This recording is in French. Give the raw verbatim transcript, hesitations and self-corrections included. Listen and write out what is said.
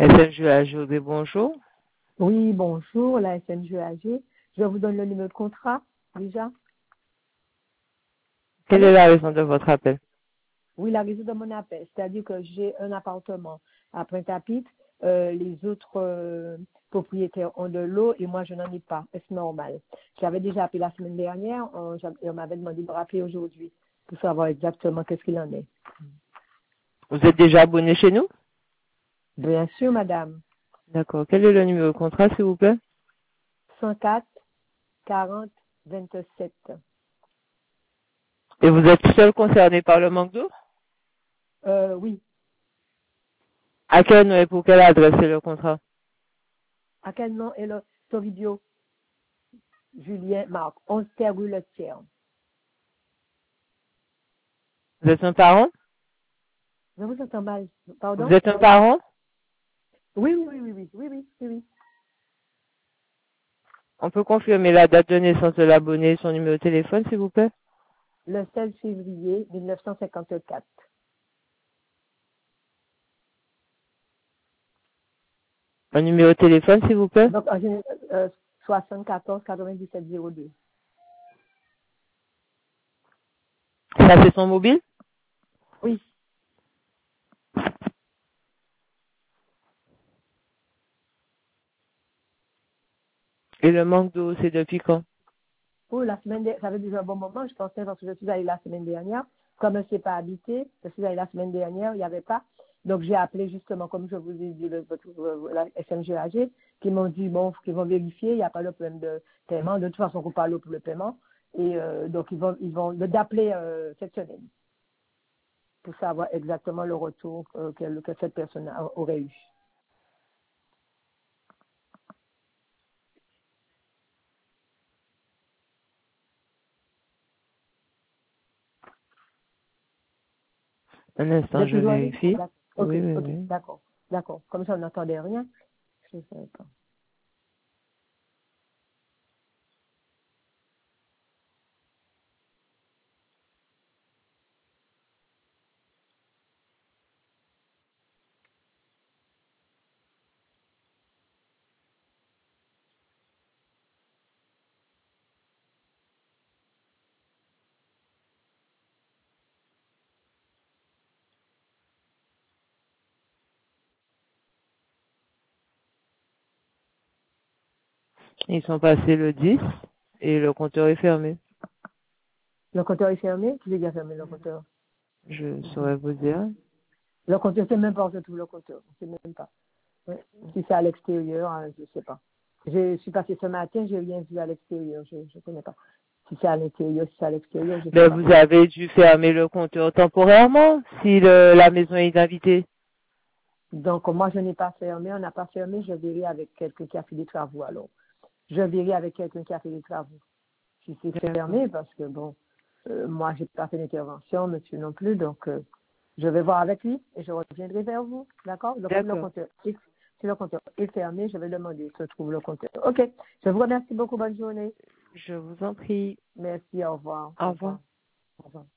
S N G A G, bonjour. Oui, bonjour, la S N G A G. Je vous donne le numéro de contrat, déjà. Quelle est la raison de votre appel? Oui, la raison de mon appel, c'est-à-dire que j'ai un appartement à Pointe-à-Pitre, euh, les autres euh, propriétaires ont de l'eau et moi je n'en ai pas. Est-ce normal? J'avais déjà appelé la semaine dernière, on, on m'avait demandé de me rappeler aujourd'hui pour savoir exactement qu'est-ce qu'il en est. Vous êtes déjà abonné chez nous? Bien sûr, madame. D'accord. Quel est le numéro de contrat, s'il vous plaît? cent quatre quarante vingt-sept. Et vous êtes seul concerné par le manque d'eau? Euh, oui. À quel nom et pour quelle adresse est le contrat? À quel nom est le Toribio Julien Marc, onze terre rue Le Tiers. Vous êtes un parent? Je vous entends mal. Vous Pardon? êtes un parent? Oui, oui, oui, oui, oui, oui, oui, oui, oui. On peut confirmer la date de naissance de l'abonné et son numéro de téléphone, s'il vous plaît? Le seize février mille neuf cent cinquante-quatre. Un numéro de téléphone, s'il vous plaît? Donc, en général, euh, soixante-quatorze quatre-vingt-dix-sept zéro deux. Ça, c'est son mobile? Oui. Et le manque d'eau, c'est depuis quand? Oh, la semaine dernière, ça fait déjà un bon moment, je pensais, parce que je suis allée la semaine dernière. Comme je ne sais pas habiter, je suis allée la semaine dernière, il n'y avait pas. Donc, j'ai appelé justement, comme je vous ai dit, le, votre, euh, la S N G A G, qui m'ont dit, bon, qu'ils vont vérifier, il n'y a pas de problème de paiement. De toute façon, on parle pour le paiement. Et euh, donc, ils vont, ils vont d'appeler euh, cette semaine pour savoir exactement le retour euh, que, que cette personne a- aurait eu. Un Vous instant, êtes je toujours en ligne? vérifie. D'accord. Ok, Oui, oui, ok, oui. d'accord, d'accord. Comme ça, on n'entendait rien. Je ne savais pas. Ils sont passés le dix et le compteur est fermé. Le compteur est fermé? Qui veut fermé le compteur? Je saurais vous dire. Le compteur, c'est même pas tout le compteur. C'est même pas. Ouais. Si c'est à l'extérieur, hein, je sais pas. Je suis passée ce matin, j'ai rien vu à l'extérieur. Je ne connais pas. Si c'est à l'intérieur, si c'est à l'extérieur, je sais Ben, pas. vous avez dû fermer le compteur temporairement si le, la maison est inhabitée. Donc, moi, je n'ai pas fermé. On n'a pas fermé. Je verrai avec quelqu'un qui a fait des travaux, alors. Je verrai avec quelqu'un qui a fait des travaux. Si c'est D'accord. fermé, parce que bon, euh, moi, j'ai pas fait d'intervention, monsieur non plus, donc euh, je vais voir avec lui et je reviendrai vers vous, d'accord? Donc, comme le D'accord. compteur, est- si le compteur est fermé, je vais demander où se trouve le compteur. OK. Je vous remercie beaucoup. Bonne journée. Je vous en prie. Merci. Au revoir. Au Au revoir. revoir. Au revoir.